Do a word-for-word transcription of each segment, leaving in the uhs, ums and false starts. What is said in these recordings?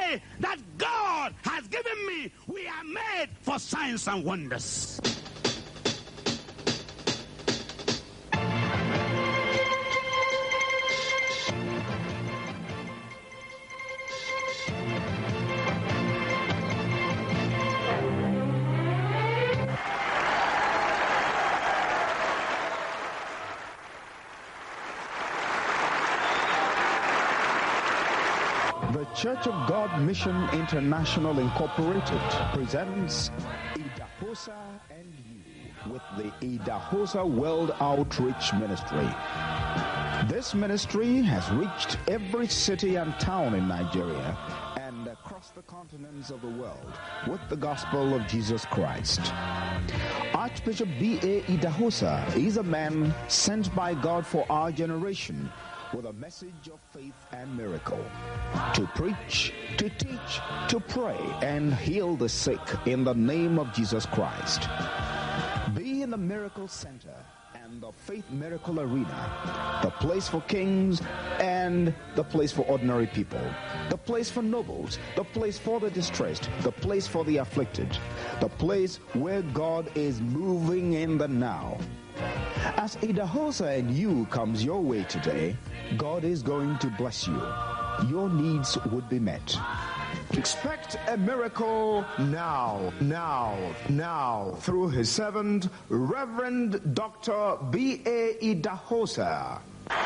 DNA that God has given me, we are made for signs and wonders. The Church of God Mission International Incorporated presents Idahosa and You with the Idahosa World Outreach Ministry. This ministry has reached every city and town in Nigeria and across the continents of the world with the gospel of Jesus Christ. Archbishop B A Idahosa is a man sent by God for our generation with a message of faith and miracle, to preach, to teach, to pray, and heal the sick in the name of Jesus Christ. Be in the miracle center and the faith miracle arena, the place for kings and the place for ordinary people, the place for nobles, the place for the distressed, the place for the afflicted, the place where God is moving in the now. As Idahosa and You comes your way today, God is going to bless you. Your needs would be met. Expect a miracle now, now, now, through his servant, Reverend Doctor B A Idahosa.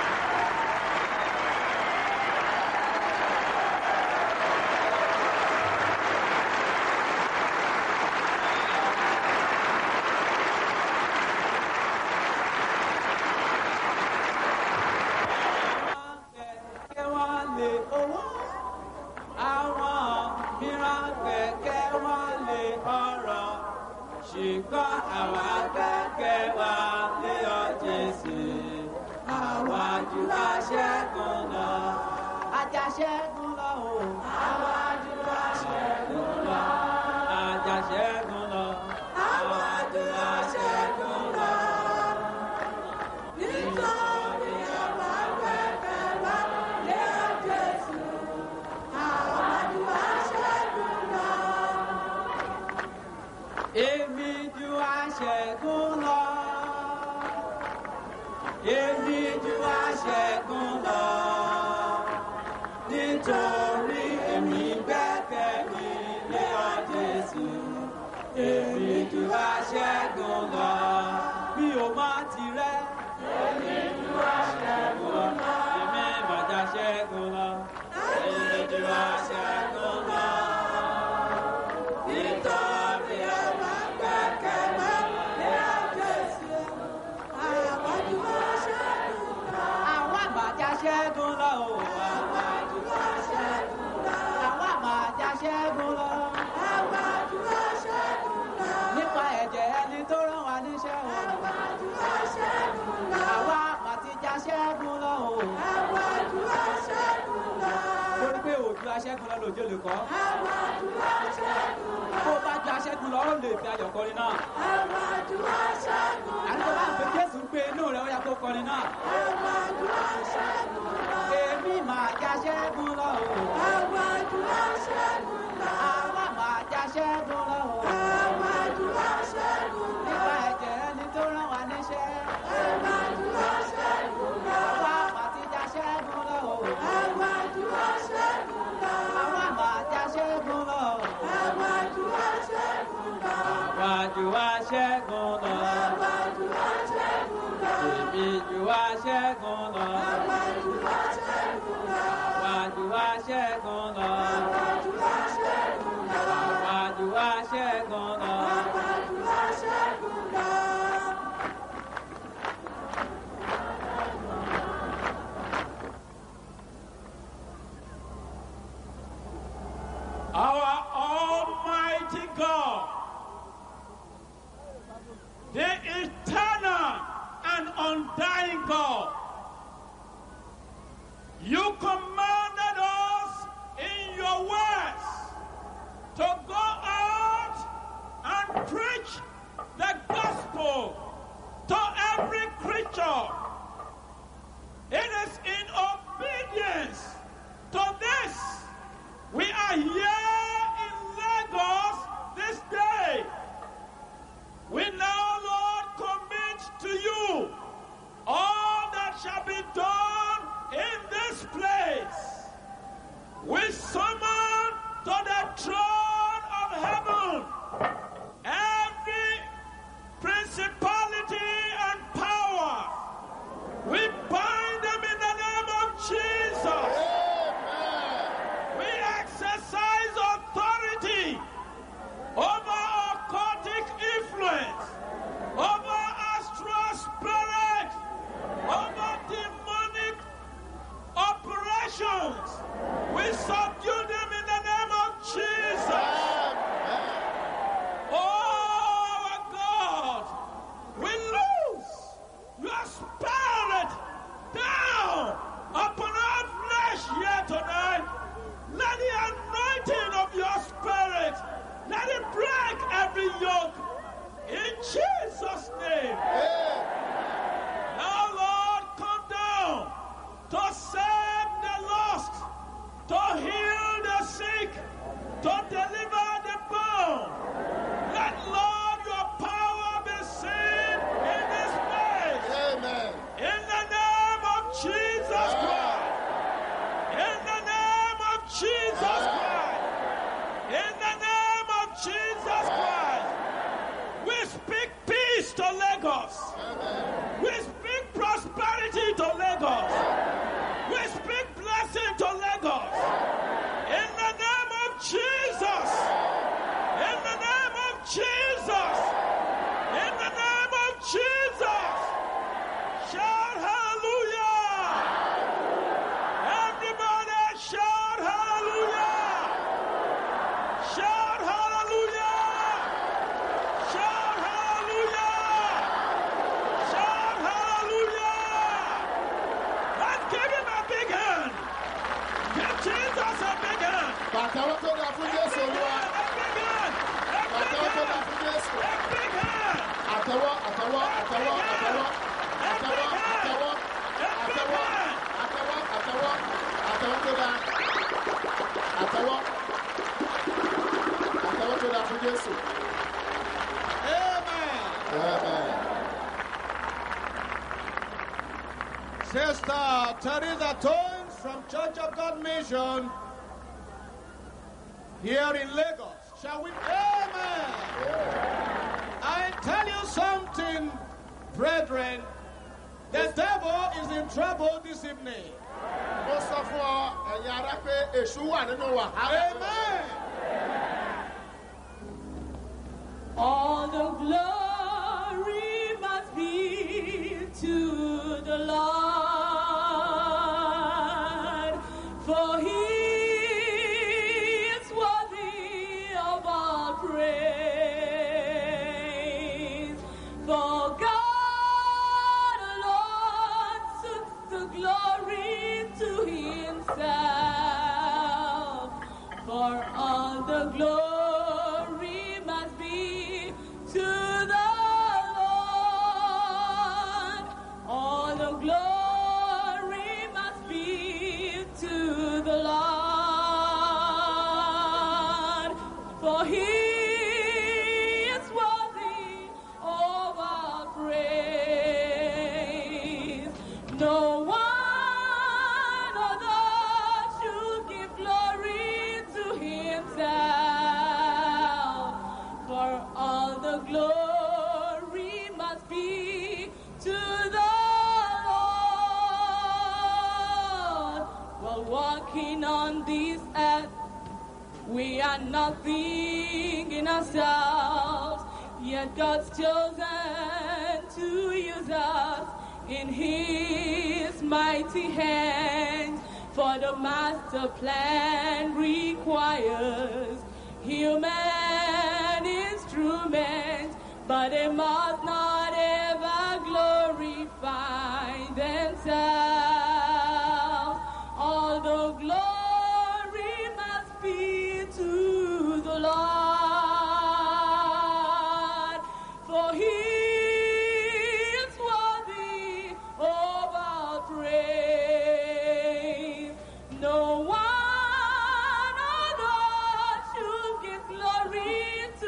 Our Almighty God, the eternal and undying God, you commanded us in your words to go out and preach the gospel to every creature. It is in obedience to this we are here ground. We subdue them in the name of Jesus. Oh, our God, we lose your spirit down upon our flesh here tonight. Let the anointing of your spirit, let it break every yoke in Jesus' name. Now, Lord, come down to save the lost, to heal the sick, to deliver the bound. Let, Lord, your power be seen in this place. Amen. In the name of Jesus Christ. In the name of Jesus Christ. In the name of Jesus Christ. We speak peace to Lagos. We speak prosperity to Lagos. We speak blessing to Lagos. In the name of Jesus. In the name of Jesus. In the name of Jesus. Shout hallelujah. Everybody shout hallelujah. Shout hallelujah. Shout hallelujah. Shout hallelujah. Let's give him a big hand. Give Jesus a big hand. Pàtàkì tó dà fún Jésù Olúwa. A big hand. A big Pàtàkì tó dà hand. fún Jésù. A big hand. Àtẹ́wọ́, àtẹ́wọ́, àtẹ́wọ́, àtẹ́wọ́, àtẹ́wọ́, àtẹ́wọ́, àtẹ́wọ́, àtẹ́wọ́, àtẹ́wọ́, àtẹ́wọ́ tó dà. Àtẹ́wọ́. Àtẹ́wọ́ tó dà fún Jésù. Amen. Amen. Sister Teresa Tones from Church of God Mission here in Lagos. Shall we? Amen. I tell you something, brethren. The devil is in trouble this evening. Mo sọ fún ọ, ẹ̀yin ará pé èṣù wà nínú wàhálà. Amen. All the glory must be to the Lord, for He is worthy of all praise. For God alone took the glory to Himself, for all the glory must be to the Lord. All the glory must be to the Lord, for He is worthy of our praise. No one other should give glory to Himself, for all the glory must be to the Lord. While walking on this earth, we are nothing in ourselves, yet God's chosen to use us in His mighty hand. For the master plan requires human instruments, but they must not ever glorify themselves. All the glory must be to the Lord, for He is worthy of our praise. No one other should give glory to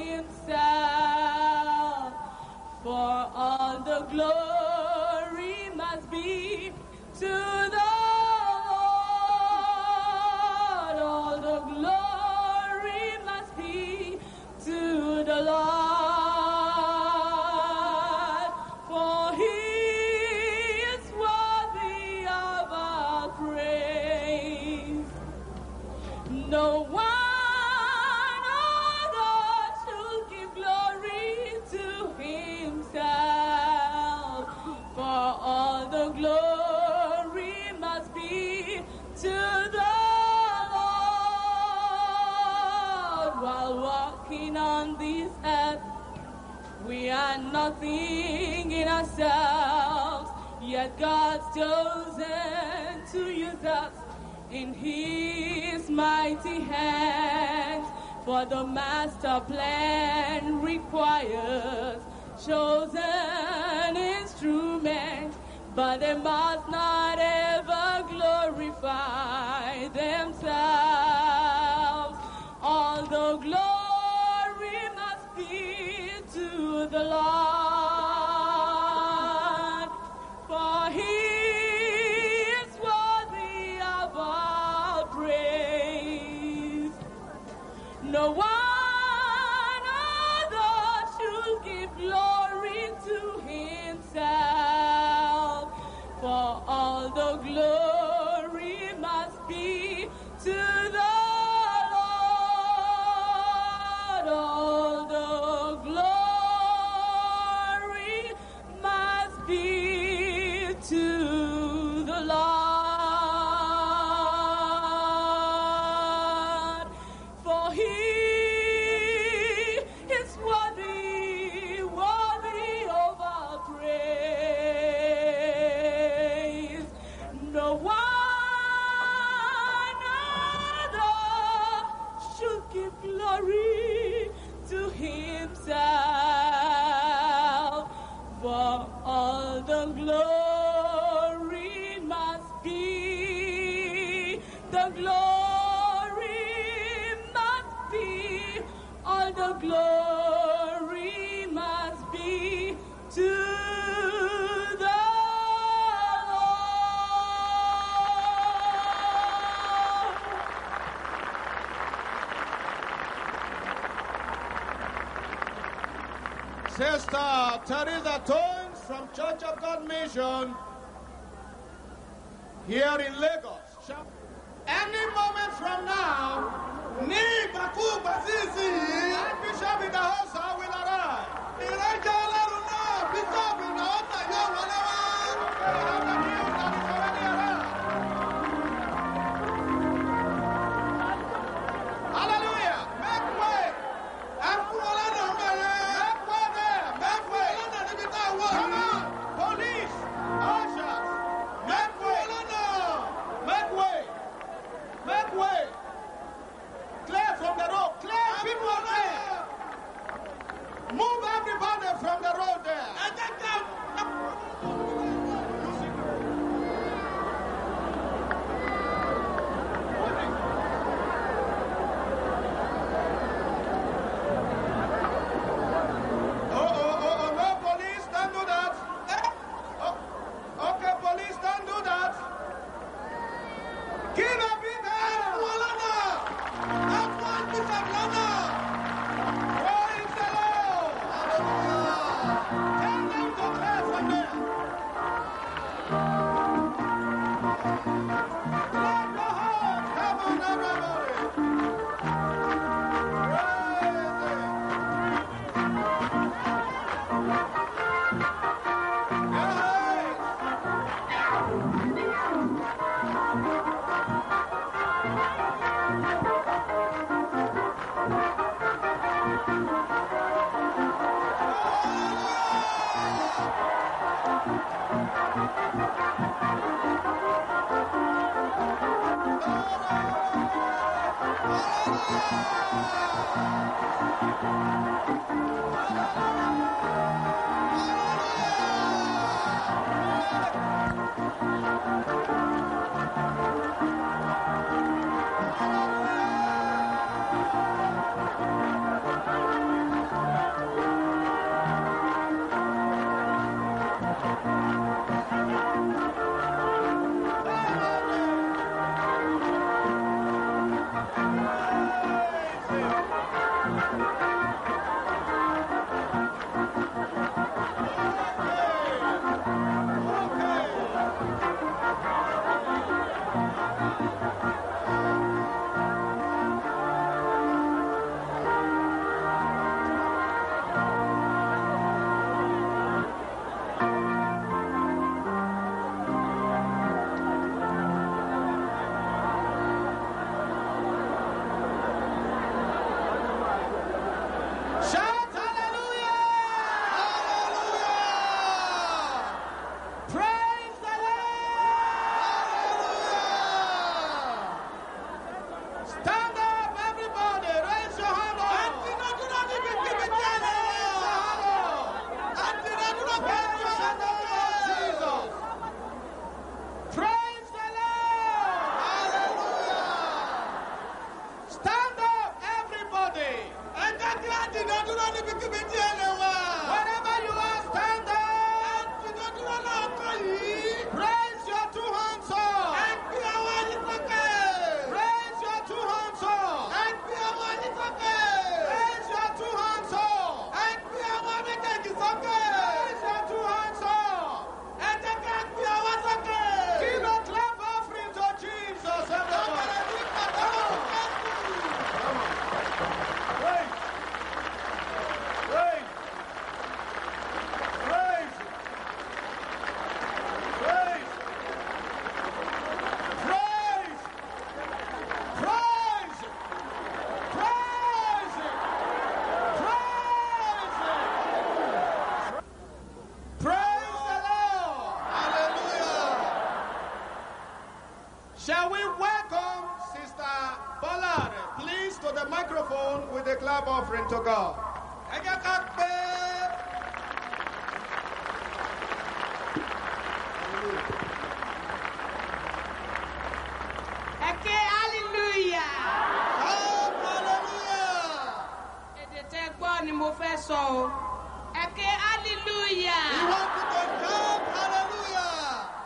Himself, for all the glory must be to the Lord. All the glory must be to the Lord, for He is worthy of our praise. No one other should give glory to Himself, for all the glory must be to walking on this earth. We are nothing in ourselves, yet God's chosen to use us in His mighty hands. For the master plan requires chosen instruments, but they must not ever glorify themselves. All the glory must be to the Lord, for He is worthy of all praise. No one other should give glory to Himself, for all the glory must be to the Lord. All the glory must be to the Lord, for He is worthy, worthy of our praise. No one other should give glory to Himself, for all the glory must be, the glory must be, all the glory must be to the Lord. Sister Teresa Tones from Church of God Mission here in Lagos. Any moment from now, ní Baku Basisi, Bishop Idahosa will arrive. Ìrẹ́jọ́ Ọlọ́run náà, Bishop Idahosa yóò wọlé wá. Okay, I have the news that is already arrived. Hallelujah. Make way. Ẹ fún wọn lọ́nà mẹ́rẹ̀. Make way there. Make way. Lọ́nà níbi tá a wọ̀. Come on. Police. Ushers. Make way. Lọ́nà. Make way. Make way. Clear from the road. Clear people there. Move everybody from the road there. And then come. Oh, oh, oh, oh, no, police, don't do that. Oh, okay, police, don't do that. Give a bit there. Lana. That's one piece of Lana. Praise the Lord. Hallelujah. Tell them to clear from there. Clap your hands. Come on, everybody. Praise Him. Yes. Praise Him. We welcome Sister Ballard, please, to the microphone with a clap offering to God. Ẹ jẹ́ ká pé. Eke hallelujah. Oh, hallelujah. Èdè tẹ́ gbọ́ ni mo fẹ́ sọ o. Eke hallelujah. We want you to shout hallelujah.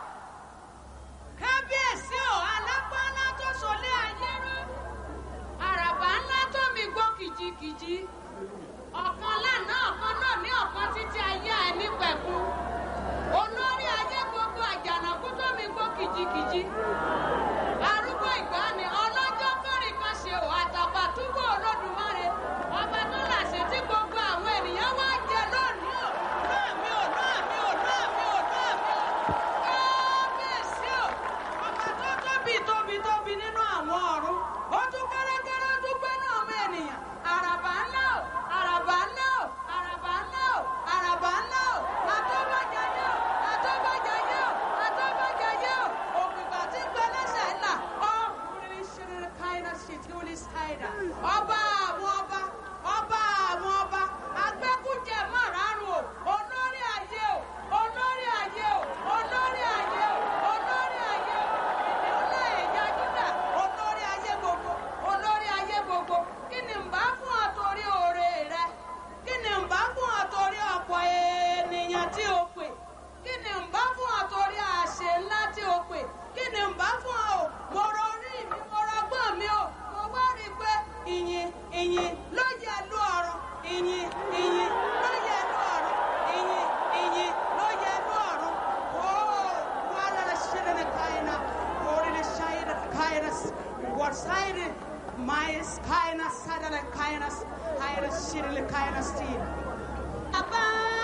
Kábíyèsí o, alápá ńlá tó sọlé ayé rú. Àràbà ńlá tó mi gbó kìjikìji. Ọ̀kan lánàá, ọ̀kan náà ní ọ̀kan títí ayé ẹni pẹ̀kun. Olórí ayé gbogbo àjànàkú tó mi gbó kìjikìji. Arúgbó ìgbàanì ọlọ́jọ́ kọrin kan ṣe ò Àtàbàtúbú Olódùmarè. Ọba tó làṣẹ tí gbogbo àwọn ènìyàn wá jẹ lónìí o. Láàmì ò, láàmì ò, láàmì ò, láàmì ò. Kábíyèsí o, ọba tó tóbi tóbi tóbi nínú àwọn ọ̀run. Ó tún kẹ́rẹ́kẹ́rẹ́ tún gbẹ́nu ọmọ ènìyàn. Àràbà ńlá o, àràbà ńlá o, àràbà ńlá o, àràbà ńlá o. Àtọ́bàjáyé o, àtọ́bàjáyé o, àtọ́bàjáyé o. Òkùnkà tí ń gbẹ lẹ́sẹ̀ ńlá. Ọkùnrin ìṣẹ̀lẹ̀ káyọ̀ sí ti ó lè ṣáìdà. Ọba àwọn ọba, ọba àwọn ọba. Agbẹ́kújẹ márààrún o. Olórí ayé o, olórí ayé o, olórí ayé o, olórí ayé o. Ìdílé ìyá Júdà, olórí ayé gbogbo, olórí ayé gbogbo. Kí ni ń bá fún ọ torí oore rẹ? Kí ni ń bá fún ọ torí ọ̀pọ̀ ènìyàn tí o pè? Kí ni ń bá fún ọ torí àṣẹ ńlá tí o pè? Kí ni ń bá fún ọ o? Mo rọ orí mi, mo rọ gbọ́n mi o. Mo wá rí i pé ìyìn ìyìn ló yẹ lú ọ̀run. Ìyìn ìyìn ló yẹ lú ọ̀run. Ìyìn ìyìn ló yẹ lú ọ̀run. Oh, wàhálà lè ṣe lè káyìnà. Orí lè ṣe lè káyìnà. Wọ́n sáyé mais káyìnà sádàlẹ̀ káyìnà. Káyìnà ṣe lè káyìnà sí. Bàbá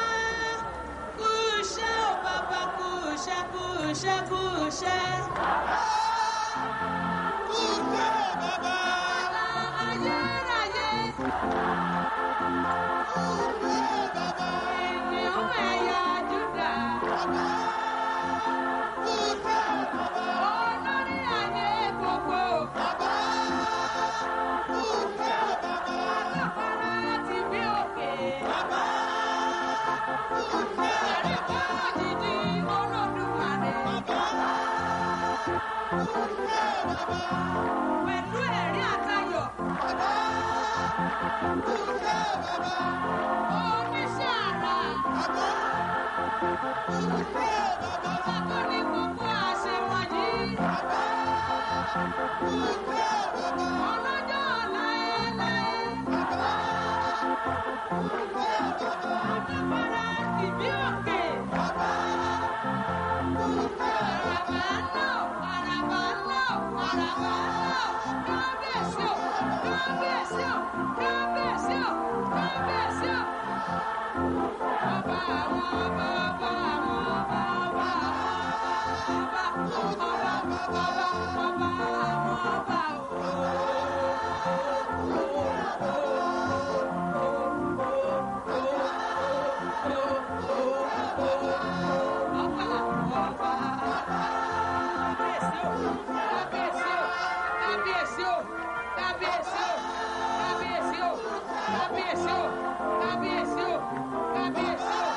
kúṣẹ́ o, bàbá kúṣẹ́ kúṣẹ́ kúṣẹ́. Kúṣẹ́ bàbá. Ayérayé. Kúṣẹ́ bàbá. Ènìyàn ẹ̀yà Júdà. Kúṣẹ́ bàbá. Olórí ayé gbogbo. Bàbá. Kúṣẹ́ bàbá. Àtàkàrà ti bí òkè. Bàbá. Kúṣẹ́ Àríkọ́ òjijì Olódùmarè. bàbá. Kúṣẹ́ bàbá. Pẹ̀lú ẹ̀rí àtayọ̀. Bàbá. Kúṣẹ́ bàbá. Oníṣẹ́ àrà. Bàbá. Kúṣẹ́ bàbá. Bàbá ní gbogbo àṣẹ wọ̀nyí. Bàbá. Kúṣẹ́ bàbá. Ọlọ́jọ́ láéláé. Bàbá. Kúṣẹ́ bàbá. Àtàkàrà ti bí òkè. Bàbá. Kúṣẹ́ bàbá. Àràbà ńlá o, àràbà ńlá o, àràbà ńlá o. Kábíyèsí o, kábíyèsí o, kábíyèsí o, kábíyèsí o. Ọba àwọn ọba, ọba àwọn ọba, ọba àwọn ọba, ọba, ọba, ọba àwọn ọba Kábíyèsí o, kábíyèsí o, kábíyèsí o, kábíyèsí o, kábíyèsí o, kábíyèsí o.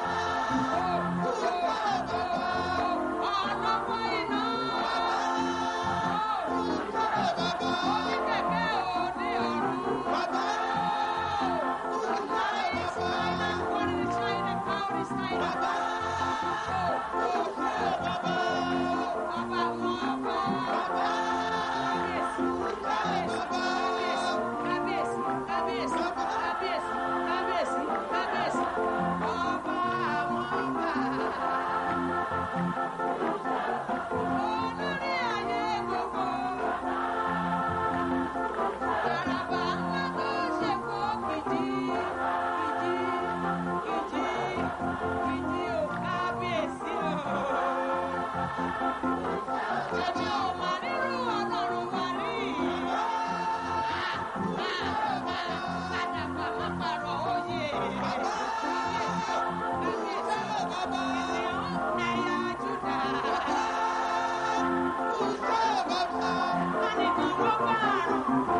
Ọlọ́pàá iná. Oníkẹ̀kẹ́ òde ọ̀run. What is China? How is China? Ọba àwọn ọba. Kábíyèsí, kábíyèsí, kábíyèsí, kábíyèsí, kábíyèsí, kábíyèsí, kábíyèsí. Ọba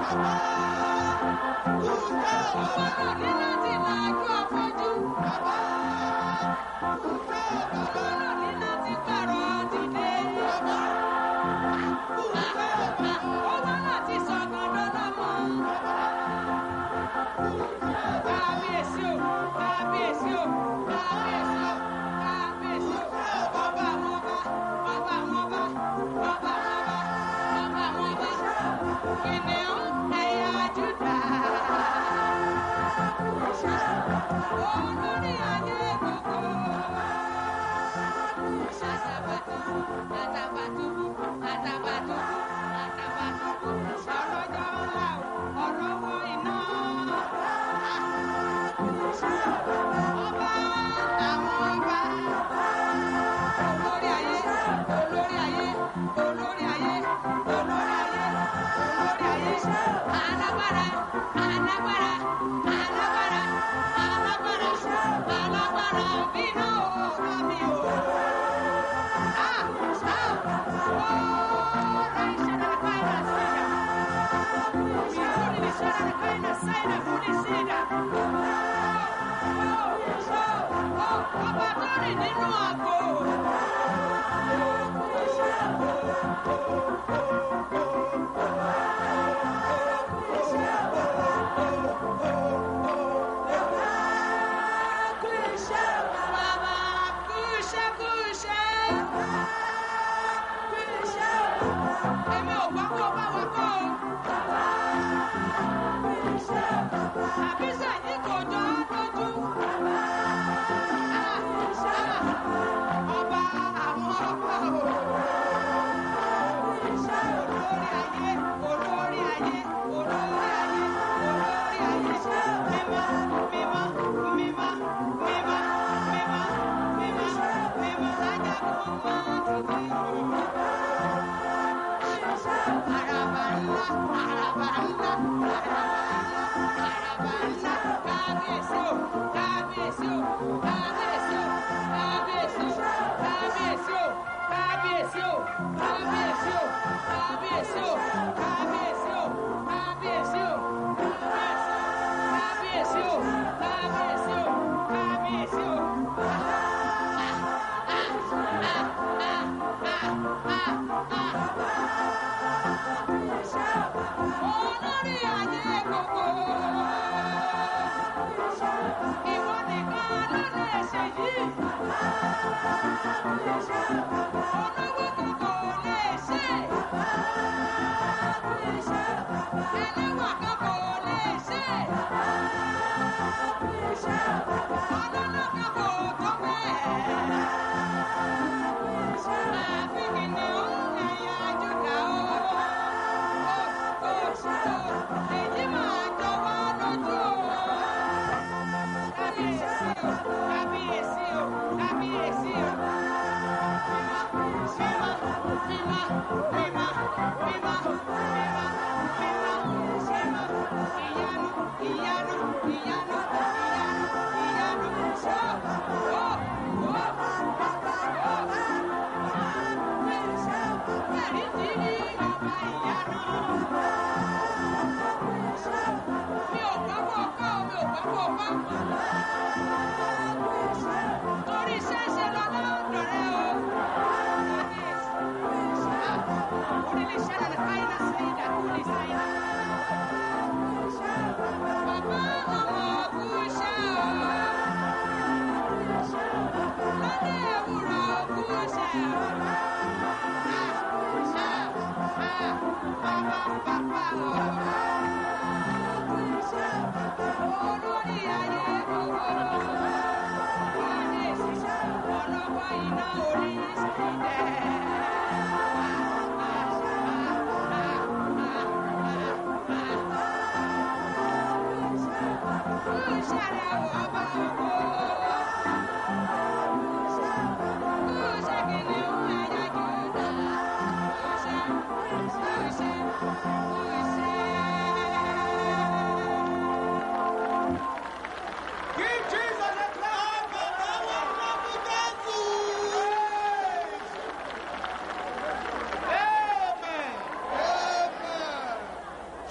Hey!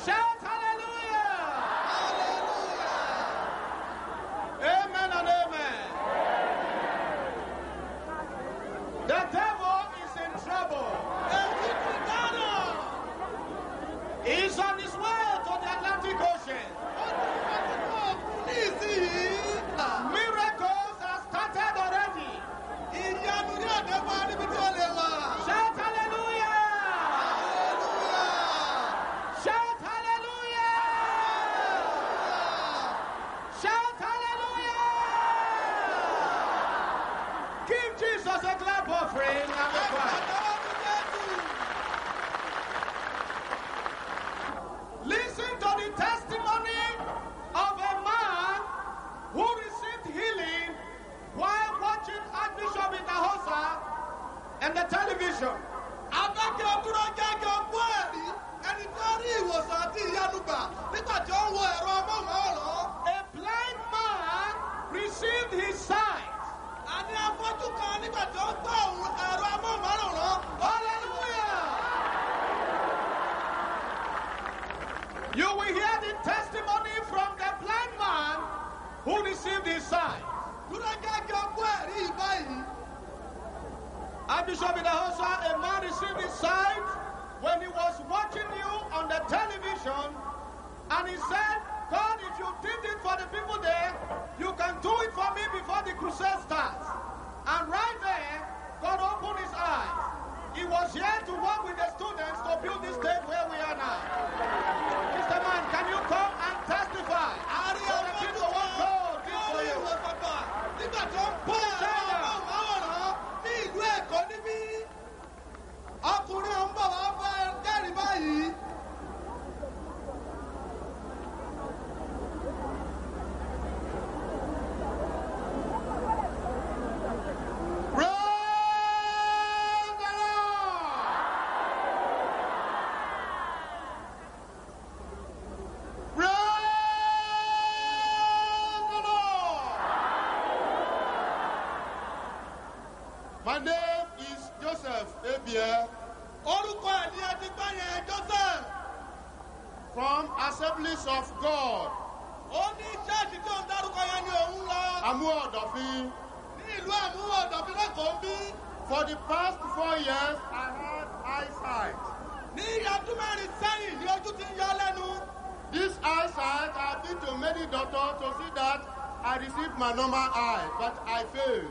Shout hallelujah. Hallelujah. Amen and amen. The devil is in trouble. He's on his way to the Atlantic Ocean. Miracles have started already. Shout hallelujah! Hallelujah! Shout hallelujah! Shout hallelujah! Give Jesus a clap offering and a clap. Listen to the testimony of a man who received healing while watching Archbishop Idahosa and the television. A blind man received his sight. Hallelujah! You will hear the testimony from the blind man who received his sight. Archbishop Idahosa, a man received his sight when he was watching you on the television, and he said, God, if you did it for the people there, you can do it for me before the crusade starts. And right there, God opened his eyes. He was here to work with the students to build this stage where we are now. Mister Man, can you come and testify? So the people want God did for you. My name is Joseph Ebie. Joseph. From Assemblies of God. Amuodofi. For the past four years, I had eyesight. This eyesight, I've been to many doctors to see that I received my normal eye, but I failed.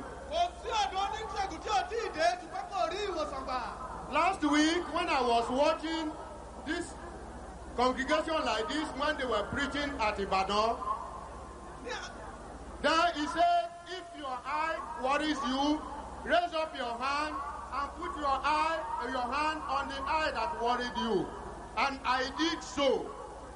Last week, when I was watching this congregation like this, when they were preaching at Ibadan, then he said, if your eye worries you, raise up your hand and put your eye, your hand on the eye that worried you. And I did so.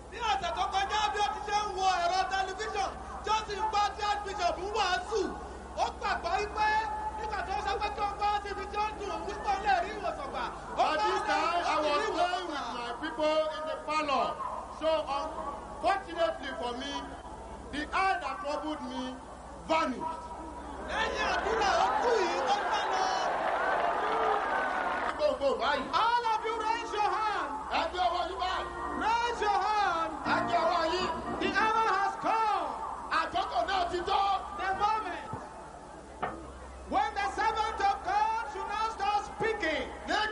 At this time, I was playing with my people in the parlor. So, unfortunately for me, the eye that troubled me vanished. All of you raise your hand. Raise your hand. The hour has come. The moment when the servant of God should now start speaking.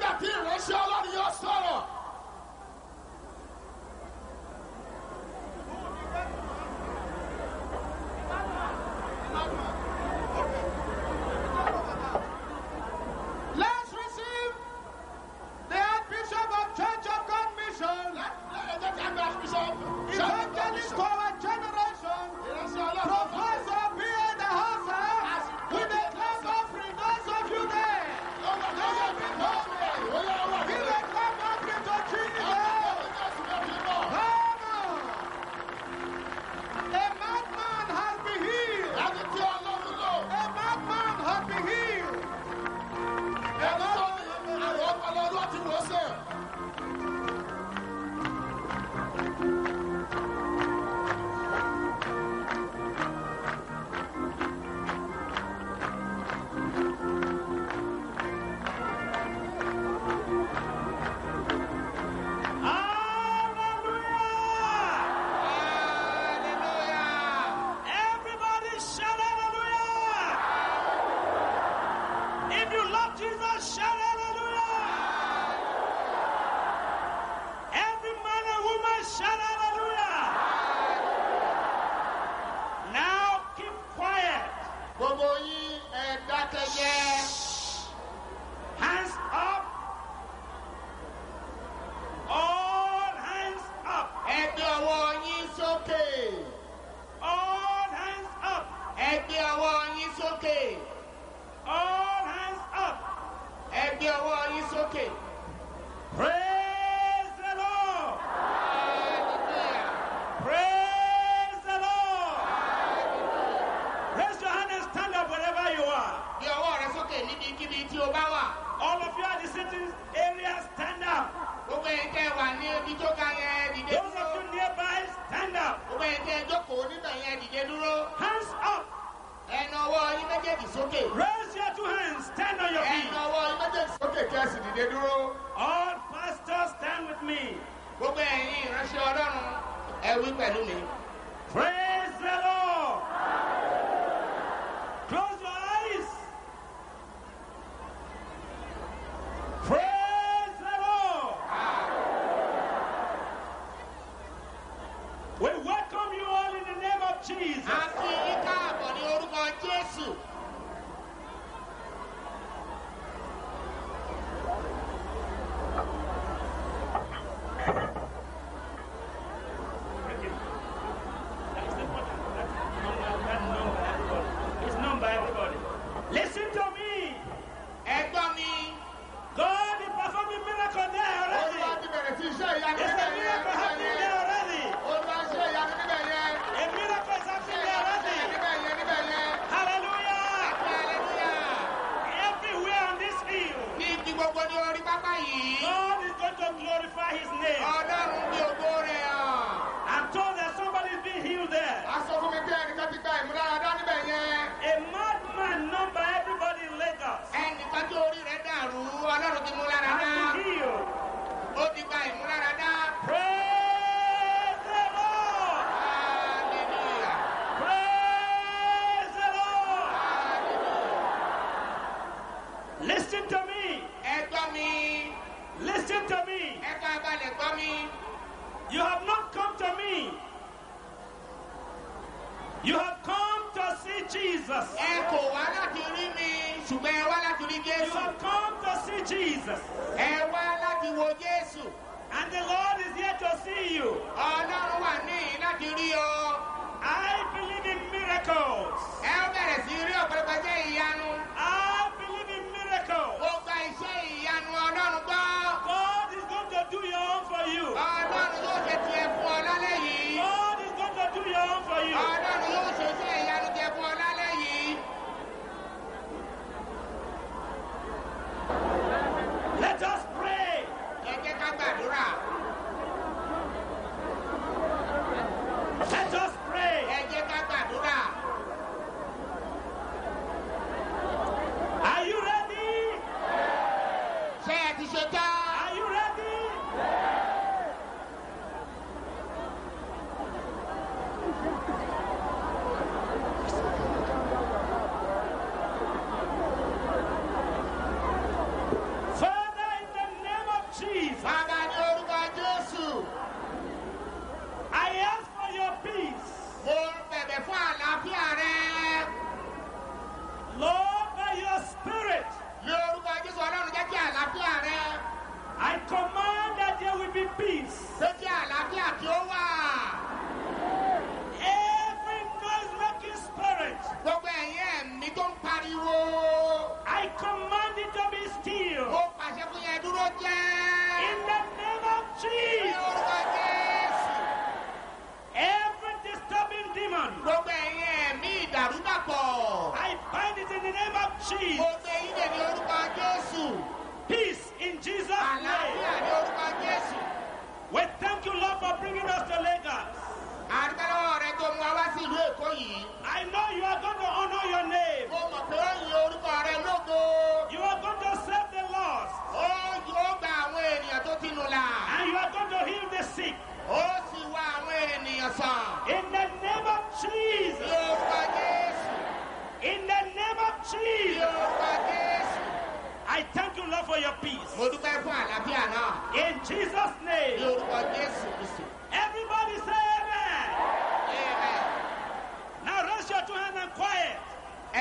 Let's receive the Archbishop of Church of God Mission, evangelist to our generation, Professor B. Idahosa, with a clap offering. Those of you there, give a clap offering to Jesus. Come on. A madman has been healed. A madman has been healed. A madman. sókè. All hands up. Ẹ gbé ọwọ́ yín sókè. All hands up. Ẹ gbé ọwọ́ yín sókè. Praise the Lord. Hallelujah. Praise the Lord. Raise your hand and stand up wherever you are. Gbé ọwọ́ rẹ sókè níbikíbi tí o bá wà. All of you at the sitting area, stand up. Gbogbo ẹ̀yin tẹ́ wà ní ibi tó ga yẹn dìde Those dúró. of you nearby, stand up. Gbogbo ẹ̀yin tẹ́ jókòó níbẹ̀ yẹn dìde dúró. Hands up. Ẹ na ọwọ́ yín méjèèjì sókè. Raise your two hands. Stand on your Ẹ feet. na ọwọ́ yín méjèèjì sókè kí ẹ sì dìde dúró. All pastors, stand with me. Gbogbo ẹ̀yin ìránṣẹ́ Ọlọ́run ẹ wí pẹ̀lú mi. Praise the Lord. Close your eyes. Praise the Lord. We welcome you all in the name of Jesus. A kí yín káàbọ̀ ní orúkọ Jésù. It's known by everybody. Listen to me. Ẹ gbọ́ mi. God is performing miracle there already. Olúwa ti bẹ̀rẹ̀ sí iṣẹ́ ìyanu There's níbẹ̀ a yẹn. miracle happening there already. Olúwa ṣe ìyanu níbẹ̀ yẹn. A miracle is Ṣe happening there ìyanu already. níbẹ̀ yẹn níbẹ̀ yẹn. Hallelujah. Hallelujah. Everywhere on this field, Ní ibi gbogbo ní orí pápá yìí. God is going to glorify His name. Ọlọ́run gbé ògo rẹ̀ hàn. I'm told that somebody is being healed there. A sọ fún mi pé ẹnìkan ti gba ìmúláradá níbẹ̀ yẹn. A madman known by everybody in Lagos Ẹnìkan tí orí rẹ̀ dàrú, Ọlọ́run ti mú lára has dá. been healed. Ó ti gba ìmúláradá. Praise the Lord. Hallelujah. Praise the Lord. Hallelujah. Listen to me. Ẹ gbọ́ mi. Listen to me. Ẹ ká balẹ̀ gbọ́ mi. You have not come to me. You have come to see Jesus. Ẹ kò wá láti rí mi, ṣùgbọ́n ẹ wá láti rí You Jésù. have come to see Jesus. Ẹ wá láti wo Jésù. And the Lord is here to see you. Ọlọ́run wà níyìn láti rí ọ. I believe in miracles. Ẹ ó bẹ̀rẹ̀ sí rí ọ̀pọ̀lọpọ̀ jẹ́ ìyanu. I believe in miracles. Ó gba iṣẹ́ ìyanu Ọlọ́run gbọ́. God is going to do your own for you. Ọlọ́run yóò ṣe tiẹ̀ fún ọ lálẹ́ yìí. God is going to do your own for you. Ọlọ́run yóò ṣe iṣẹ́ ìyanu tiẹ̀ fún ọ lálẹ́ yìí. Let us pray. Ẹ jẹ́ ká gbàdúrà. Let us pray. Ẹ jẹ́ ká gbàdúrà. Are you ready? Ṣé ẹ ti ṣe tán? Are you ready? Father, in the name of Jesus, Bàbá ní orúkọ Jésù. I ask for your peace. Mo bẹ̀bẹ̀ fún àlàáfíà rẹ. Lord, by your spirit, Ní orúkọ Jésù Ọlọ́run jẹ́ kí àlàáfíà rẹ. I command that there will be peace. Pé kí àlàáfíà kí ó wà. Every noise-making spirit, Gbogbo ẹ̀yin ẹ̀mí tó ń pariwo. I command it to be still. Mo pàṣẹ fún yẹn dúró jẹ́. In the name of Ní Jesus, orúkọ Jésù. every disturbing demon, Gbogbo ẹ̀yin ẹ̀mí ìdàrúdàpọ̀. I bind it in the name of Mo Jesus. gbé yín dè ní orúkọ Jésù. Peace in Jesus' Àlàáfíà name. ní orúkọ Jésù. We thank you, Lord, for bringing us to Lagos. Àdúgbò rẹ tó mú wa wá sí ìlú Èkó yìí. I know you are going to honor your name. Mo mọ̀ pé ó yin orúkọ rẹ lógo. You are going to save the lost. Ó yóò gba àwọn ènìyàn tó ti nù là. And you are going to heal the sick. Ó sì wá àwọn ènìyàn sàn. In the name of Ní Jesus. orúkọ Jésù. In the name of Ní Jesus. orúkọ Jésù. I thank you, Lord, for your peace. Mo dúpẹ́ fún àlàáfíà náà. In Jesus' Ní name. orúkọ Jésù Kristi. Everybody say amen. Amen. Now raise your two hands and quiet. Ẹ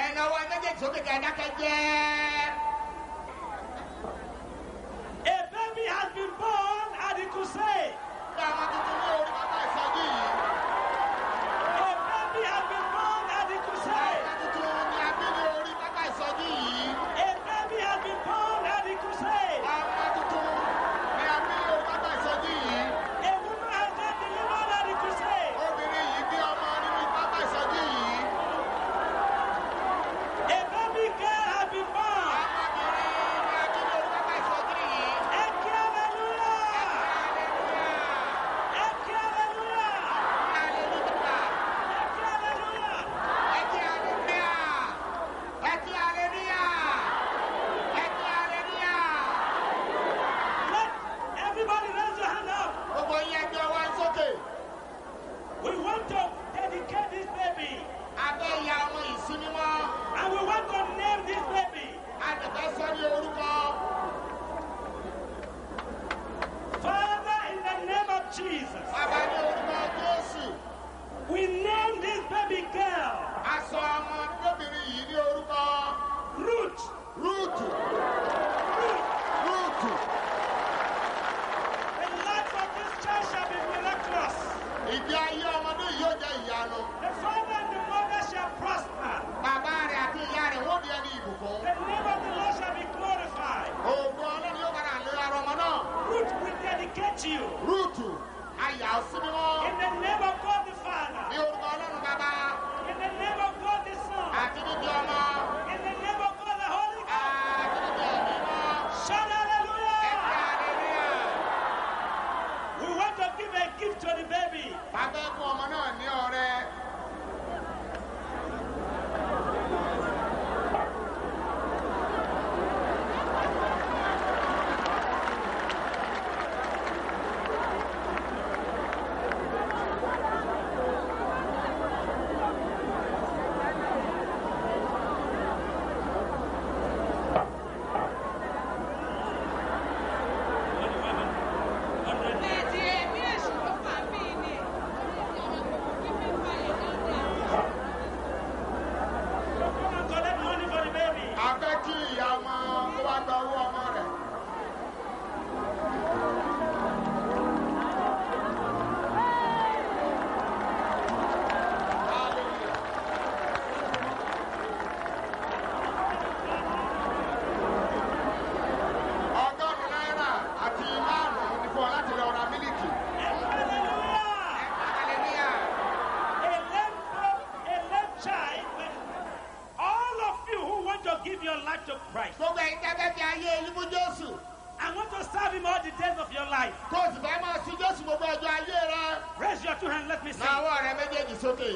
Bàbá ní orúkọ Jésù. We name this baby girl A sọ ọmọ lóbìnrin yìí ní orúkọ Ruth. Rúùtù. Rúùtù. The life of this child shall be miraculous. Ìgbé ayé ọmọdé yìí yóò jẹ́ ìyanu. The father and the mother shall prosper. Bàbá rẹ̀ àti ìyá rẹ̀ wọ́n di ẹni ìbùkún. The name of the Lord shall be glorified. Ògo Ọlọ́run yóò padà lé ara ọmọ náà. Ruth will dedicate you. Rúùtù. Ayà ó sí mímọ́. In the name of God the Father. Ní orúkọ Ọlọ́run bàbá. In the name of God the Son. Àti níbi ọmọ. In the name of God the Holy Ghost. Àti níbi ẹ̀mí mọ́. Shout hallelujah. Ẹ̀ka àlèlúyà. We want to give a gift to the baby. Bàbá ẹ̀kún ọmọ náà ní ọrẹ. Ẹ̀dì èmi èṣù ló fà mí ni. Come and collect money for the baby. A fẹ́ kí ìyá ọmọ kó wá gba owó ọmọ rẹ̀. Hallelujah. Ọgọ́rùn-ún náírà àti márùn-ún ní fún ọ láti lọ ra mílíkì. Hallelujah. Hallelujah. A lame boy, a lame child. All of you who want to give your life to Christ. Gbogbo ẹ̀yin tẹ́ fẹ́ fi ayé yín fún Jésù. I want to serve him all the days of your life. Kó o sì fẹ́ máa sin Jésù gbogbo ọjọ́ ayé rẹ. Raise your two hands, let me see. Na ọwọ́ rẹ méjèèjì sókè.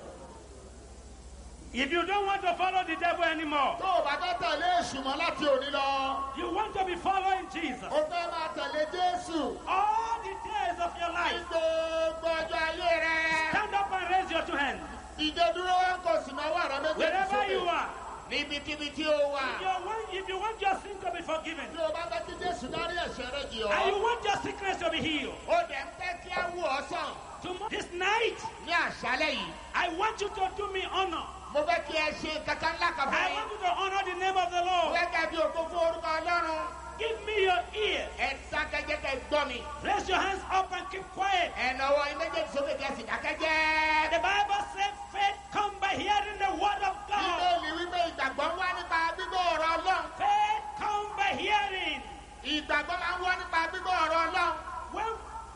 If you don't want to follow the devil anymore, Tó o bá fẹ́ tẹ̀lé èṣù mọ́ láti òní lọ. you want to be following Jesus O fẹ́ máa tẹ̀lé Jésù. all the days of your Ní life. gbogbo ọjọ́ ayé rẹ. Stand up and raise your two hands. Ìdè dúró kò sì náà wà rẹ méjèèjì Wherever you sókè. are. Níbikíbi tí o wà. If you want, if you want your sin to be forgiven, Tí o bá fẹ́ kí Jésù dárí ẹ̀ṣẹ̀ rẹ jì and you ọ́. want your sickness to be healed, O dẹ̀ ń fẹ́ kí á wù ọ́ sàn. tomorrow, this night, Ní àṣálẹ̀ yìí. I want you to do me honor. Mo fẹ́ kí ẹ ṣe kankan ńlá kan fún I mi. want you to honor the name of the Mo Lord. fẹ́ kẹ́ bí ògo fún orúkọ Ọlọ́run. Give me your ear. Ẹ dákẹ́jẹ́ kẹ́ gbọ́ mi. Raise your hands up and keep quiet. Ẹ náwó yín méjèèjì sókè kẹ́ sì dákẹ́jẹ́. The Bible says faith comes by hearing the word of God. Bíbélì wípé ìgbàgbọ́ ń wá nípa gbígbọ́ ọ̀rọ̀ Ọlọ́run. Faith comes by hearing. Ìgbàgbọ́ máa ń wá nípa gbígbọ́ ọ̀rọ̀ Ọlọ́run. When...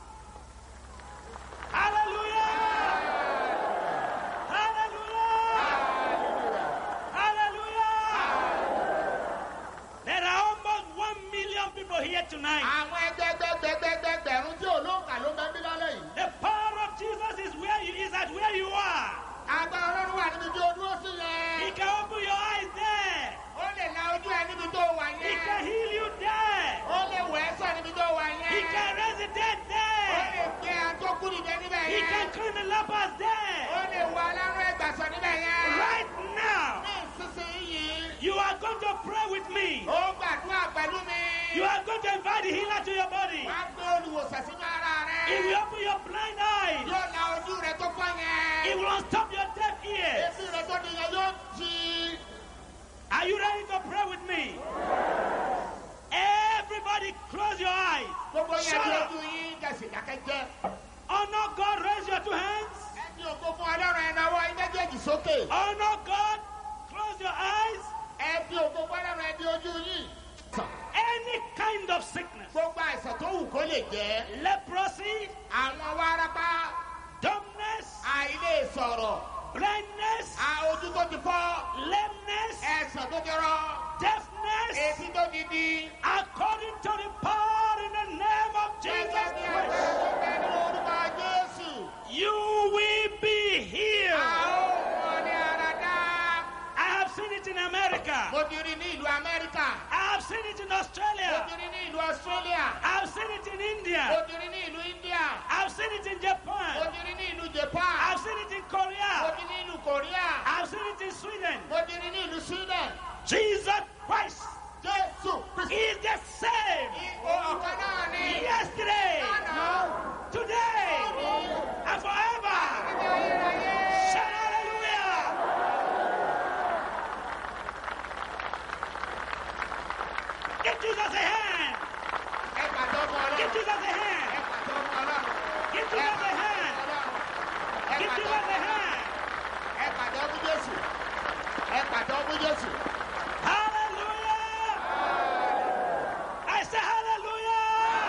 Hallelujah! Hallelujah! Hallelujah! There are almost one million people here tonight. Àwọn ẹgbẹ́gbẹ́gbẹ́gbẹ́gbẹ̀rún tí olóǹkà ló bẹ́ bí lálẹ́ yìí. The power of Jesus is where you is at where you are. Agbára Ọlọ́run wà níbi tí o dúró sí He yẹn. can open your eyes there. Ó lè la ojú ẹ níbi tó wà He yẹn. can heal you there. Ó lè wẹ̀ ẹ́ sàn níbi tó wà He yẹn. can raise the dead Ó there. lè gbé àtọ́kù níbẹ̀ níbẹ̀ He can yẹn. clean the lepers Ó there. lè wọ alárùn ẹgbàsàn níbẹ̀ yẹn. Right now, Ní ìsinsìnyí, you are going to pray with me. ó gbàdúrà pẹ̀lú mi. You are going to invite the healer to your body. Wá gbé olùwòsàn sínú ara rẹ. He will open your blind eyes. Yóò la ojú rẹ tó fọ́ yẹn. He will unstop your deaf ears. Etí rẹ tó di yẹn yóò jí. Are you ready to pray with me? Everybody close your eyes. Gbogbo yẹn Shut di up. ojú yín kẹsì dákẹ́jẹ́. Honor God. Raise your two hands. Ẹ ní ògo fún Ọlọ́run ẹ náwó yín méjèèjì sókè. Honor God. Close your eyes. Ẹ di ògo fún Ọlọ́run ẹ di ojú yín. Any kind of sickness, Gbogbo àìsàn tó wù kó lè jẹ́. leprosy, Àwọn wárápá, dumbness, àìlè sọ̀rọ̀, blindness, ojú tó ti fọ́, lameness, ẹsẹ̀ tó ti rọ, deafness, etí tó ti di. according to the power in the name of Jesus Gẹ́gẹ́ bí Christ, ẹgbẹ́ tó bẹ ní orúkọ Jésù. you will be A healed. ó mọ ní ara dá. I have seen it in America. Mo ti rí ní ìlú Amẹ́ríkà. I have seen it in Mo Australia. ti rí ní ìlú Australia. I have seen it in Mo India. ti rí ní ìlú India. I have seen it in Mo Japan. ti rí ní ìlú I Japan. have seen it in Mo Korea. ti rí ní ìlú Korea. I have seen it in Sweden. Mo ti rí ní ìlú Sweden. Jesus Christ Jésù Kristi. is the same Ìwọ ọ̀kan náà ni. yesterday, Lánàá. today, Give pàtẹ́wọ́. Jesus a hand. Ẹ pàtẹ́wọ́ fún Jésù. Ẹ pàtẹ́wọ́ fún Jésù. Hallelujah. I say hallelujah.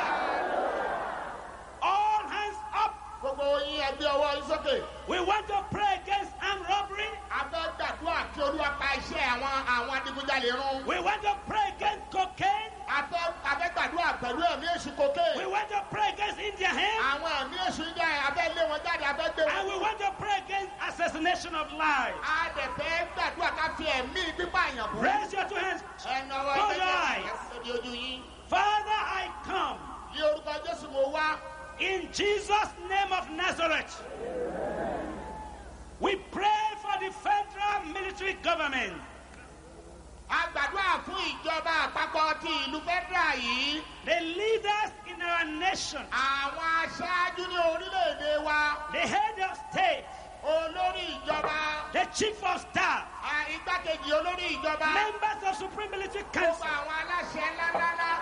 All hands up. Gbogbo yín ẹ gbé ọwọ́ yín sókè. We want to pray against armed robbery. A fẹ́ gbàdúrà kí Olúwa pa iṣẹ́ àwọn àwọn adigunjalè run. We want to pray against cocaine. A fẹ́ a fẹ́ gbàdúrà pẹ̀lú ẹ̀mí èṣù kókè. We want to pray against India hemp. Àwọn ẹ̀mí èṣù ń jẹ́ a fẹ́ lé wọn jáde, a fẹ́ gbé And we wọn. want to pray against assassination of lives. A dẹ̀ fẹ́ gbàdúrà ká fi ẹ̀mí pípààyàn bú. Raise your two hands. Ẹnu ọwọ́ Close your ẹgbẹ́ eyes. lórí ojú yín. Father, I come Ní orúkọ Jésù mo wá. in Jesus' name of Nazareth. We pray for the federal military government. A gbàdúrà fún ìjọba àpapọ̀ ti ìlú federal yìí. The leaders in our nation, Àwọn aṣáájú ní orílẹ̀-èdè wa. the head of state, Olórí ìjọba. the chief of staff, à, Igbákejì olórí ìjọba. members of Supreme Military Gbogbo Council, àwọn aláṣẹ ńláńlá.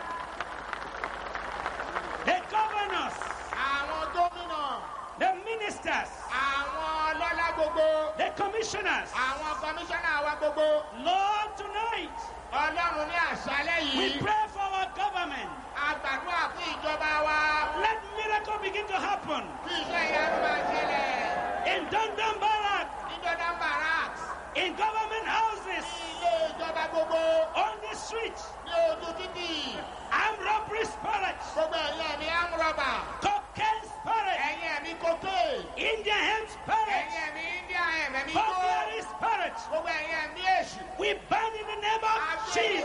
the governors, Àwọn gómìnà. the ministers, Àwọn ọlọ́lá gbogbo. the commissioners. Àwọn kọmíṣánná wa gbogbo. Lord, tonight Ọlọ́run ní àṣálẹ́ we yìí. pray for our government. A gbàdúrà fún ìjọba wa. Let miracle begin to happen Kí iṣẹ́ ìyanu máa ṣẹlẹ̀. in Dundon Barrack, Ní Jordan Barracks. in government houses, Ní ilé ìjọba gbogbo. on the streets, Ní ojú títì. armed robbery spirits, Gbogbo ẹ̀yin ẹ̀mí amúrọ̀bà. cocaine spirits, Ẹ̀yin ẹ̀mí kókè. Indian hemp Ẹ̀yin spirits, ẹ̀mí India ẹ̀mí tó. burglary spirits. Gbogbo ẹ̀yin ẹ̀mí èṣù. We ban in the name of Jesus.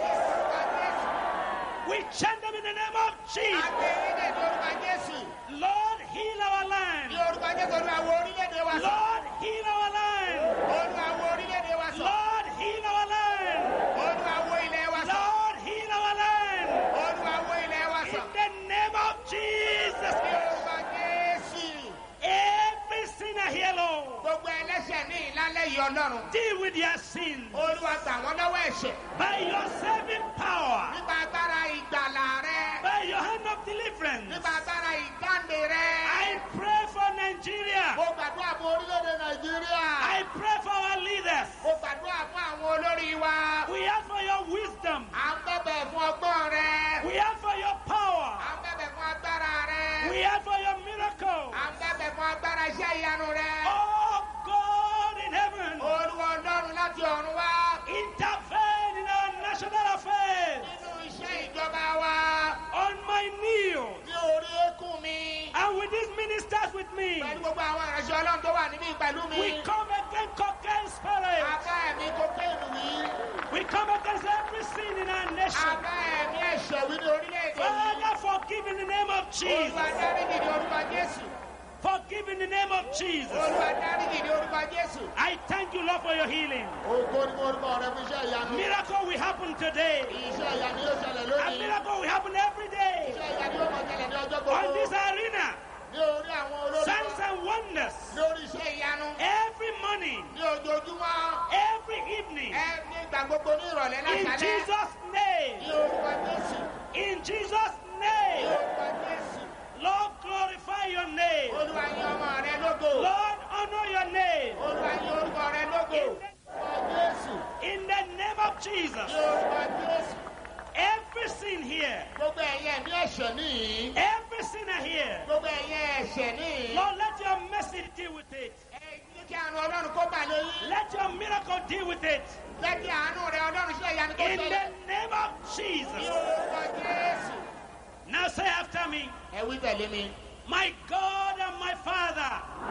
We chant them in the name of Jesus. Agbẹ̀yìnlẹ̀ ní orúkọ Jésù. Lord, heal our Ní land. orúkọ Jésù Olúwa wo orílẹ̀-èdè wa sàn. Lord, heal our land. Olúwa wo orílẹ̀-èdè wa sàn. Lord, heal our land. Olúwa wo ilẹ̀ wa sàn. Lord, heal our land. Olúwa wo ilẹ̀ wa In sàn. the name of Jesus. Ní orúkọ Jésù. Every sinner here, Lord, Gbogbo ẹlẹ́ṣẹ̀ ní ìlálẹ́ yìí Ọlọ́run. deal with their sins Olúwa gbà wọ́n lọ́wọ́ ẹ̀ṣẹ̀. by your saving power, Nípa agbára ìgbàlà rẹ. by your hand of deliverance. Nípa agbára ìdáǹdè rẹ. I pray for Nigeria. Mo gbàdúrà fún orílẹ̀-èdè Nàìjíríà. I pray for our leaders. Mo gbàdúrà fún àwọn olórí wa. We ask for your wisdom. À ń bẹ̀bẹ̀ fún ọgbọ́n rẹ. We ask for your power. À ń bẹ̀bẹ̀ fún agbára rẹ. We ask for your miracle. À ń bẹ̀bẹ̀ fún agbára iṣẹ́ ìyanu rẹ. Oh God in heaven, Olúwa Ọlọ́run láti ọ̀run wá. intervene in our national affairs. Nínú iṣẹ́ ìjọba wa. On my knees, Ní orí eékún mi. and with these ministers with me, Pẹ̀lú gbogbo àwọn ìránṣẹ́ Ọlọ́run tó wà níbí pẹ̀lú mi. we come against cocaine spirit. Abá ẹ̀mí kokéènù wí. We come against every sin in our nation. Abá ẹ̀mí ẹ̀ṣẹ̀ wí ní orílẹ̀-èdè yìí. Father, forgive in the name of Olúwa Jesus. dáríjì ní orúkọ Jésù. Forgive in the name of Jesus. Olúwa dáríjì ní orúkọ Jésù. I thank you, Lord, for your healing. Ògo ni orúkọ rẹ fún iṣẹ́ ìyanu. Miracle will happen today. Iṣẹ́ ìyanu yóò ṣẹlẹ̀ And lónìí. miracle will happen every day. Iṣẹ́ ìyanu yóò máa ṣẹlẹ̀ ní ọjọ́ On gbogbo. this arena, Ní orí àwọn olórí signs wa. and wonders. Ní orí iṣẹ́ ìyanu. Every morning, Ní ojoojúmọ́. every evening. Ẹ ní ìgbà gbogbo ní ìrọ̀lẹ́ In láṣálẹ́. Jesus' name. Ní orúkọ Jésù. In Jesus' Ní name. orúkọ Jésù. Lord, glorify your name. Olúwa yìn ọmọ rẹ lógo. Lord, honor your name. Olúwa yìn orúkọ rẹ lógo. In Orúkọ Jésù. the, in the name of Jesus. Ní orúkọ Jésù. Every sin here, Gbogbo ẹ̀yin ẹ̀mí ẹ̀ṣẹ̀ níyì. every sinner here, Gbogbo ẹ̀yin ẹ̀ṣẹ̀ níyì. Lord, let your mercy deal with it. Ẹ ní kí àánú Ọlọ́run kó bà lóyún. Let your miracle deal with it. Jẹ́ kí àánú rẹ Ọlọ́run ṣe ìyanu tó In ṣẹlẹ̀. the name of Ní Jesus. orúkọ Jésù. Now say after me, Ẹ wí tẹ̀lé mi. my God and my Father,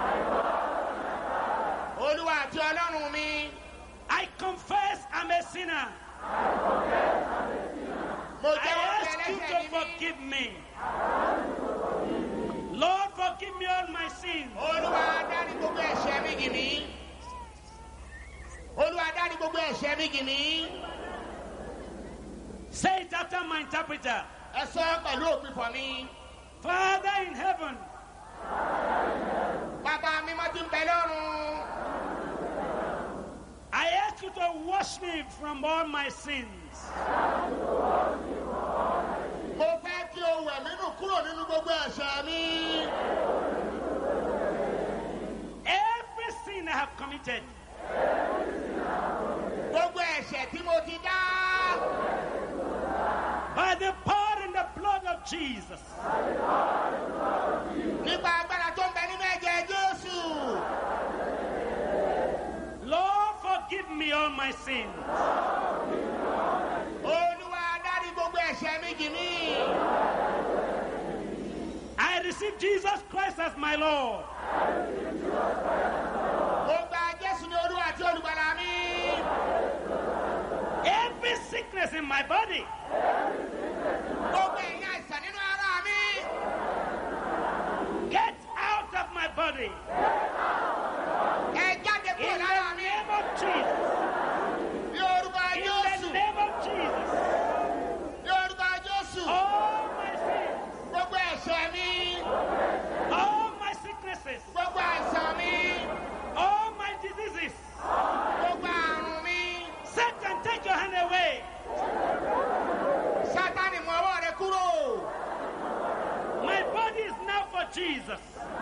Olúwa àti Ọlọ́run mi. I confess I'm a sinner. Mo I jẹ́wọ́ pé ask you ẹlẹ́ṣẹ̀ to ni mí. forgive me. Lord, forgive me all my sins. Olúwa dárí gbogbo ẹ̀ṣẹ̀ mi jì mí. Olúwa dárí gbogbo ẹ̀ṣẹ̀ mi jì mí. Say it after my interpreter. Ẹ sọ pẹ̀lú òpin fọ̀ mi. Father in heaven, Bàbá mi mo ti ń bẹ lọ́run. I ask you to wash me from all my sins. Mo fẹ́ kí o wẹ̀ mí nù kúrò nínú gbogbo ẹ̀ṣẹ̀ mi. Every committed. Gbogbo ẹ̀ṣẹ̀ tí mo ti dá. By the power and the blood of Jesus. Nípa agbára tó ń bẹ nínú ẹ̀jẹ̀ Jésù. Lord, forgive me all my sins. Olúwa dárí gbogbo ẹ̀ṣẹ̀ mi jì mí. I receive Jesus Christ as my Lord. Mo gba Jésù ní Olúwa àti Olùgbàlà mi. Every sickness in my body. Gbogbo ẹ̀yin àìsàn nínú ara mi. Get out of my body. Ẹ jáde In kúrò lára the mi. name of Jesus. Ní orúkọ In Jésù. the name of Jesus. Ní orúkọ Jésù. All my sins. Gbogbo ẹ̀ṣẹ̀ mi. All my sicknesses. Gbogbo àìsàn mi. All my diseases. Gbogbo àrùn mi. Satan, take your hand away. Sátánì mú ọwọ́ rẹ kúrò. My body is now for Jesus.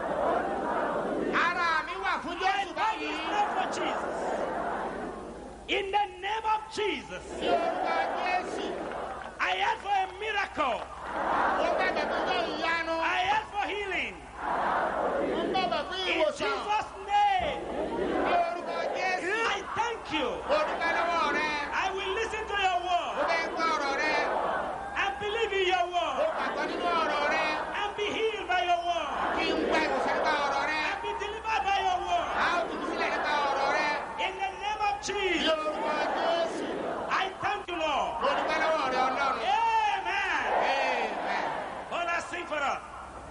Ara mi wà fún My Jésù body is báyìí. now for Jesus. In the name of Jesus. Ní orúkọ Jésù. I ask for a miracle. Mo bẹ̀bẹ̀ fún yóò ìyanu. I ask for healing. Mo bẹ̀bẹ̀ fún In ìwòsàn. Jesus' name. Ní orúkọ Jésù. I thank you. Mo dúpẹ́ lọ́wọ́ rẹ. I will listen to your Mo word fẹ́ gbọ́ ọ̀rọ̀ rẹ. and believe in your Mo word gbàgbọ́ nínú ọ̀rọ̀ rẹ. and be healed by your word Kí n gba ìwòsàn nípa ọ̀rọ̀ rẹ. and be delivered by your word. A ó tún sílẹ̀ nípa ọ̀rọ̀ rẹ. In the name of Ní Jesus. orúkọ Jésù. I thank you, Lord. Mo dúpẹ́ lọ́wọ́ rẹ Ọlọ́run. Amen. Amen. Oh, let's sing for us.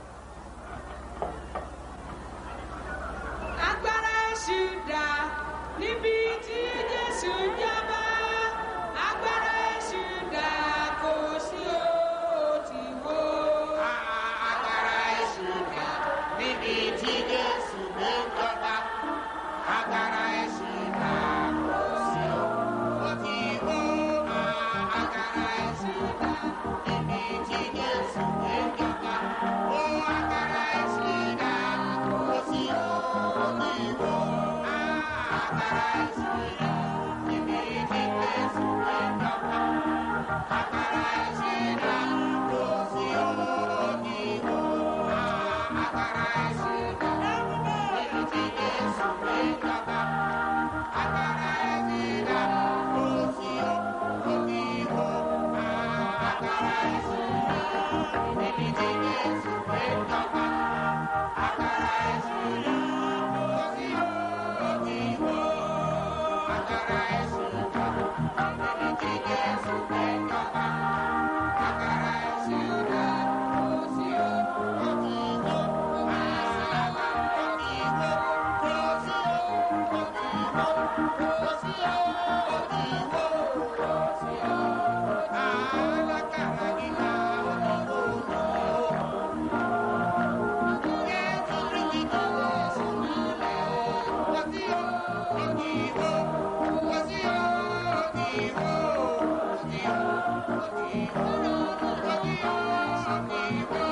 Agbára èṣù dà níbi tí Jésù jọba. Agbára èṣù dà kò sí òtí wo. Agbára èṣù dà níbi tí Jésù gbé jọba. Agbára èṣù dà kò sí o. Ó ti wó. Agbára èṣù dà níbi tí Jésù gbé jọba. Ó agbára èṣù dà kò sí o. Ó ti wó. Agbára èṣù dà níbi tí Jésù gbé jọba. Agbára èṣù dà kò sí o. Ó ti wó. Agbára èṣù dà níbi tí Jésù gbé jọba. Agbára èṣù dà kò sí o. Ó ti wó. Agbára èṣù dà níbi tí Jésù gbé jọba. Agbára èṣù dà kò sí o. Ó ti wó. Agbára èṣù dà níbi tí Jésù gbé jọba. Agbára èṣù dà kò sí o. Ó ti wó. Agbára ó ti wó. Kò sí o. Ó ti wó. Kò sí o. Ó ti wó. Kò sí o. Alágbára gíga ó ti wó lọ. Jésù Kristi tó Jésù nílẹ̀. Kò sí o. Ó ti wó. Kò sí o. Ó ti wó. Kò sí o. Ó ti wó. Kò sí o. Ó ti wó.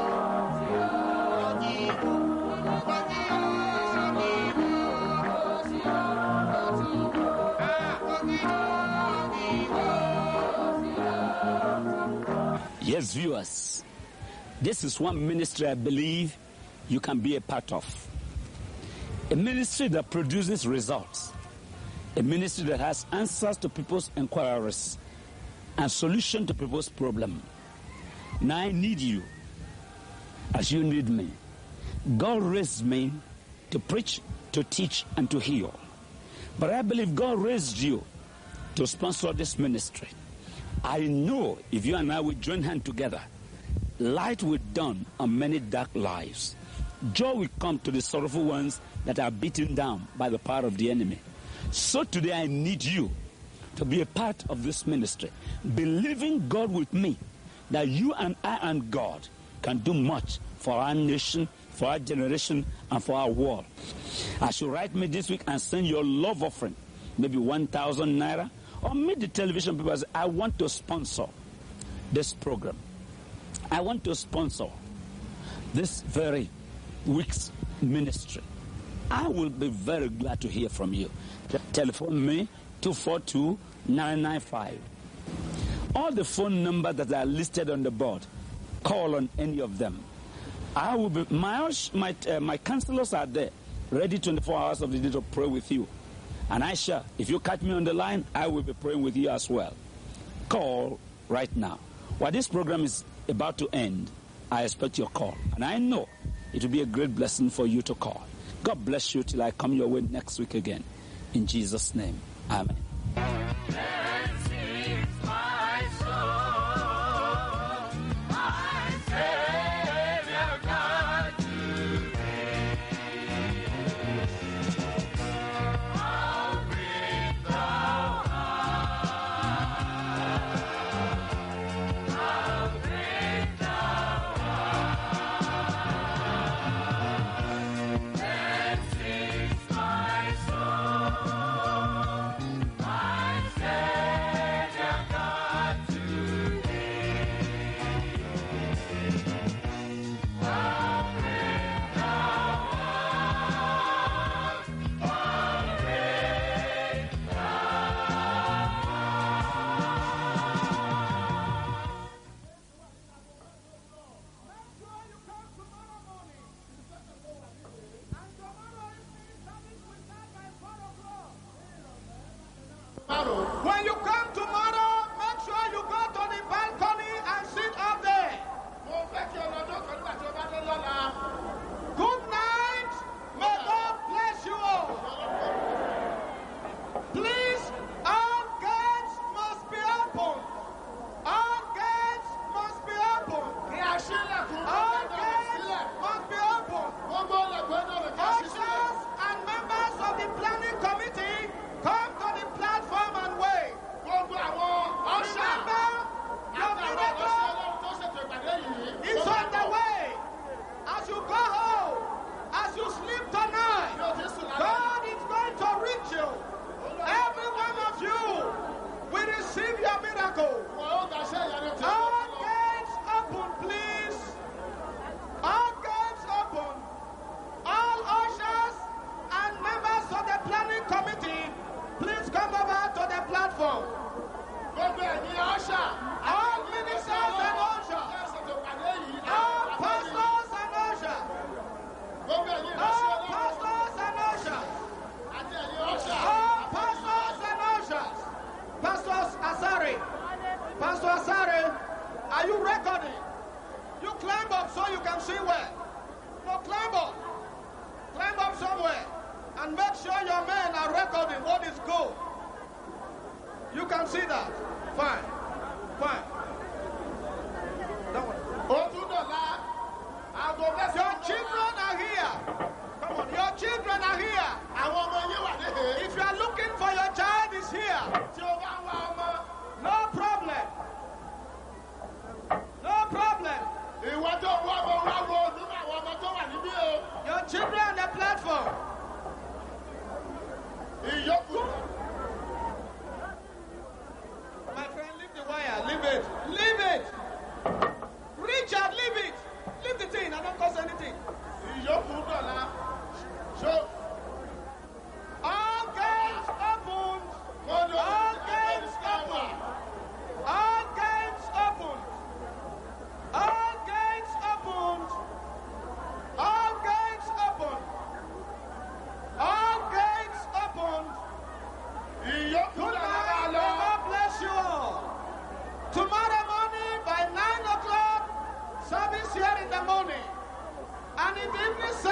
Ó ti wó. Kò sí o. Ó ti wó. Kò sí o. Ó ti wó. Ah, kò sí o. Ó ti wó. Yes, viewers, this is one ministry I believe you can be a part of. A ministry that produces results. A ministry that has answers to people's inquiries and solution to people's problems. Now I need you as you need me. God raised me to preach, to teach, and to heal. But I believe God raised you to sponsor this ministry. I know if you and I will join hands together, light will dawn on many dark lives. Joy will come to the sorrowful ones that are beaten down by the power of the enemy. So today I need you to be a part of this ministry, believing God with me that you and I and God can do much for our nation, for our generation, and for our world. As you write me this week and send your love offering, maybe one thousand naira, or meet the television people and say, I want to sponsor this program. I want to sponsor this very week's ministry. I will be very glad to hear from you. Telephone me, two four two, nine nine five. All the phone numbers that are listed on the board, call on any of them. I will be, my my, uh, my counselors are there, ready twenty-four hours of the day to pray with you. And I shall, if you catch me on the line, I will be praying with you as well. Call right now. While this program is about to end, I expect your call. And I know it will be a great blessing for you to call. God bless you till I come your way next week again. In Jesus' name, amen. When you come tomorrow, make sure you go to the balcony and sit up there. Good night. May God bless you all. Please, all gates must be open. All gates must be open. All gates must be open. Ushers and members of the planning committee, come to the platform and wait. Remember, your miracle is on the way. As you go home, as you sleep tonight, God is going to reach you. Every one of you will receive your miracle. All gates open, please. All gates open. All ushers and members of the planning committee, please come over to the platform. All ministers and ushers. All pastors and ushers. All pastors and ushers. All pastors and ushers. Pastor Asare. Pastor Asare, are you recording? You climb up so you can see where. No, climb up. Climb up somewhere. And make sure your men are recording what is good. You can see that. Fine. Fine. Don't worry. Your children are here. Come on. Your children are here. If you are looking for your child, is here. No problem. No problem. Your children on the platform. My friend, leave the wire. Leave it. Leave it. Richard, leave it. Leave the thing. I don't cause anything. All gates opened. All gates opened. All gates opened. All gates opened. All gates opened. All gates opened. Good night. God bless you all. Tomorrow morning by nine o'clock, service here in the morning. And in the evening,